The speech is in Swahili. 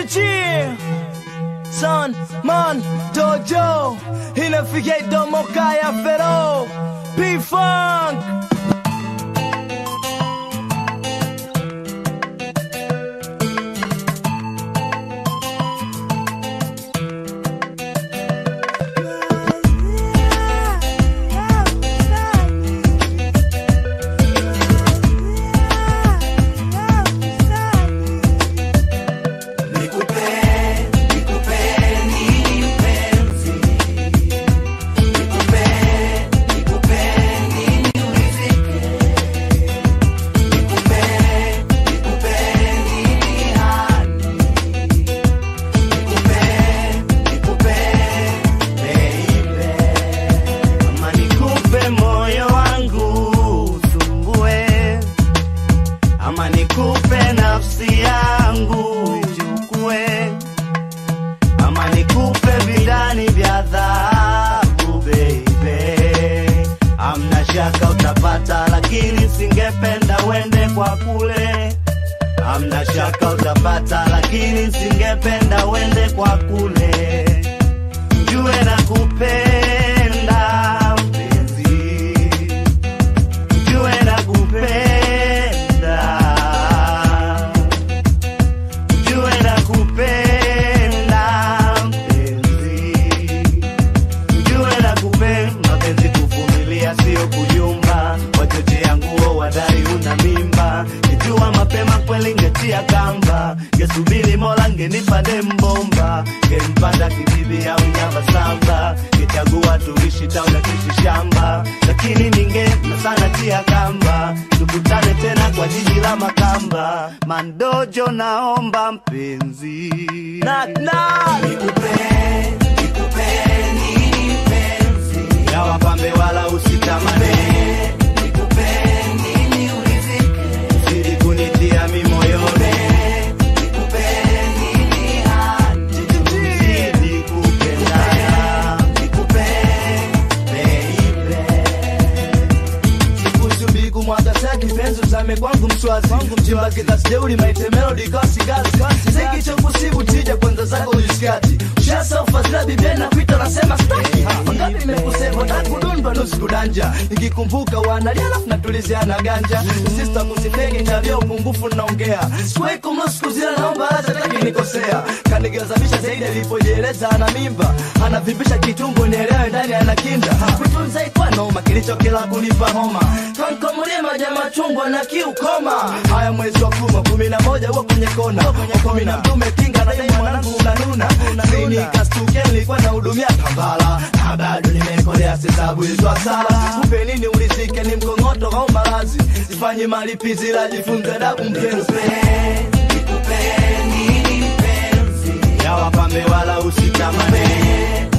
Son, man, dojo inafikia domo kaya fero P-Funk. Ama nikupe nafsi yangu ichukue, ama nikupe vidani vya dhahabu baby. Amna shaka utapata, lakini singependa uende kwa kule. Amna shaka utapata, lakini singependa uende kwa kule. Jue na kupenda mpenzi, jue na kupenda, sio kuyumba. Wachochea nguo wadai una mimba, nijua mapema kweli ngetia kamba. Ngesubiri Mola ngenipa dembomba, ngempanda kibibi au nyamba samba. Kichagua tuishi tauna kishi shamba, lakini ninge sana tia kamba. Tukutane tena kwa jiji la Makamba. Mandojo naomba mpenzi, Nikupe ya wapambe wala usitamane. Nikupe nini urizike, siri kunitia mimoyone. nikupe nini hadi tuzidi kupendana. nikupe baby. Sikusubiri kumwaga saki penzo zame kwangu mswazi. Mjimba kitasjeuri maite melody kasi gazi. Siki chokusibu tija kwanza zako ujiskati. Ushasa ufazila bibena kuita nasema staki. Mangapi nimekusema takudundwa nusu kudanja. Nikikumbuka wanalia alafu natuliziana ganja. Sister kusifegi navyo upungufu naongea. Sikuwai kumlosu kuzila naomba hata taki nikosea. Kanigazamisha zaidi alipojeleza ana mimba. Anavipisha kitumbo nielewe ndani anakinda. Kutunza ikuwa noma kilicho kila kunipa homa. Kankomulia majama chungwa na kiukoma. Haya mwezi wa 11 uwa kwenye kona. 12 kinga na dai mwanangu unanuna. Zini kastuke nilikuwa na hudumia Tambala. Na bado nimekolea sisabu izwa sala. Kupe nini ulisike ni mkongoto au malazi. Sifanyi malipizi la jifunze dabu mpenzi. Nikupe nini mpenzi, ya wapambe wala usitamane.